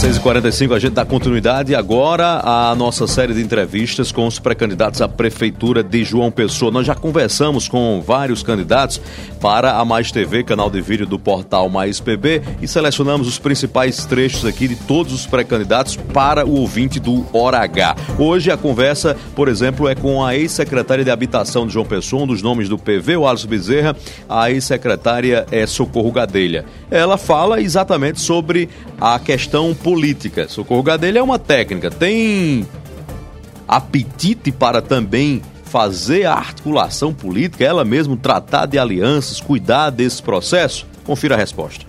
6h45, a gente dá continuidade agora à nossa série de entrevistas com os pré-candidatos à Prefeitura de João Pessoa. Nós já conversamos com vários candidatos para a Mais TV, canal de vídeo do portal Mais PB, e selecionamos os principais trechos aqui de todos os pré-candidatos para o ouvinte do Hora H. Hoje a conversa, por exemplo, é com a ex-secretária de Habitação de João Pessoa, um dos nomes do PV, o Alisson Bezerra. A ex-secretária é Socorro Gadelha. Ela fala exatamente sobre a questão política. Socorro Gadelha é uma técnica, tem apetite para também fazer a articulação política, ela mesma tratar de alianças, cuidar desse processo? Confira a resposta.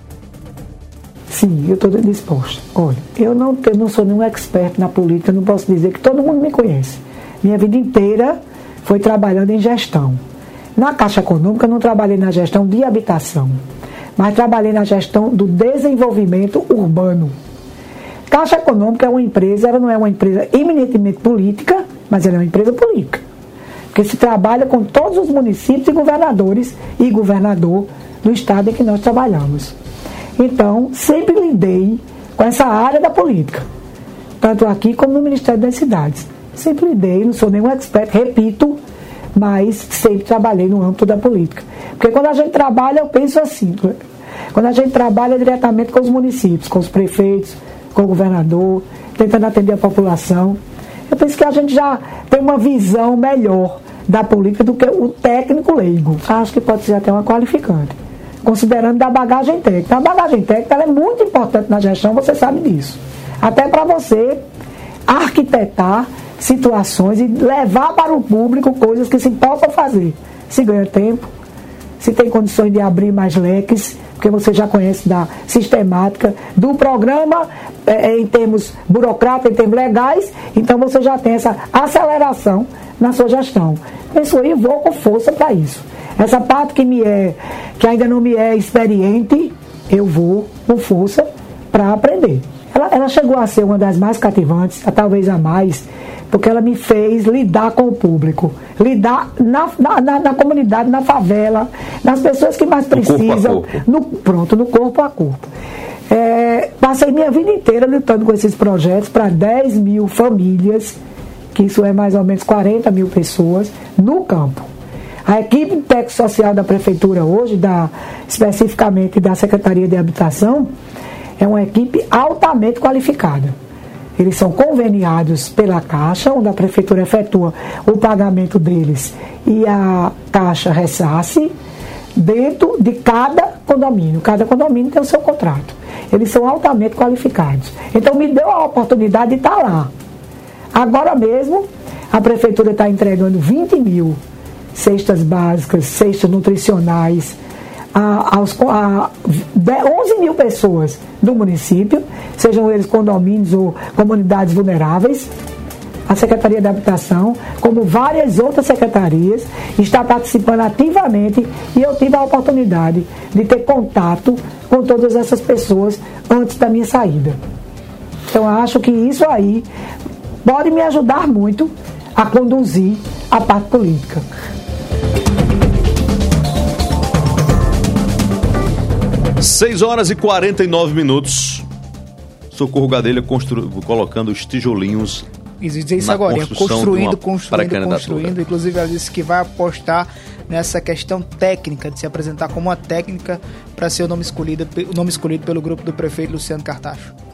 Sim, eu estou disposta. Olha, eu não sou nenhum expert na política, não posso dizer que todo mundo me conhece. Minha vida inteira foi trabalhando em gestão. Na Caixa Econômica eu não trabalhei na gestão de habitação, mas trabalhei na gestão do desenvolvimento urbano. Caixa Econômica é uma empresa, ela não é uma empresa eminentemente política, mas ela é uma empresa política. Porque se trabalha com todos os municípios e governadores e governador do estado em que nós trabalhamos. Então, sempre lidei com essa área da política, tanto aqui como no Ministério das Cidades. Sempre lidei, não sou nenhum expert, repito, mas sempre trabalhei no âmbito da política. Porque quando a gente trabalha, eu penso assim, quando a gente trabalha diretamente com os municípios, com os prefeitos, com o governador, tentando atender a população, eu penso que a gente já tem uma visão melhor da política do que o técnico leigo. Acho que pode ser até uma qualificante, considerando da bagagem técnica. A bagagem técnica ela é muito importante na gestão, você sabe disso. Até para você arquitetar situações e levar para o público coisas que se possam fazer. Se ganha tempo, se tem condições de abrir mais leques, porque você já conhece da sistemática do programa em termos burocráticos, em termos legais, então você já tem essa aceleração na sua gestão. Penso e vou com força para isso. Essa parte que ainda não me é experiente, eu vou com força para aprender. Ela chegou a ser uma das mais cativantes, talvez a mais, porque ela me fez lidar com o público, lidar na comunidade, na favela, nas pessoas que mais precisam, no corpo a corpo. Passei minha vida inteira lutando com esses projetos para 10 mil famílias, que isso é mais ou menos 40 mil pessoas, no campo. A equipe técnico-social da Prefeitura hoje, especificamente da Secretaria de Habitação, é uma equipe altamente qualificada. Eles são conveniados pela Caixa, onde a Prefeitura efetua o pagamento deles e a Caixa ressarce dentro de cada condomínio. Cada condomínio tem o seu contrato. Eles são altamente qualificados. Então me deu a oportunidade de estar lá. Agora mesmo, a Prefeitura está entregando 20 mil cestas básicas, cestas nutricionais, a 11 mil pessoas do município, sejam eles condomínios ou comunidades vulneráveis. A Secretaria de Habitação, como várias outras secretarias, está participando ativamente e eu tive a oportunidade de ter contato com todas essas pessoas antes da minha saída. Então, acho que isso aí pode me ajudar muito a conduzir a parte política. Seis horas e 49 minutos. Socorro Gadelha colocando os tijolinhos. Dizer isso agora, construindo. Inclusive, ela disse que vai apostar nessa questão técnica, de se apresentar como uma técnica para ser o nome escolhido pelo grupo do prefeito Luciano Cartacho.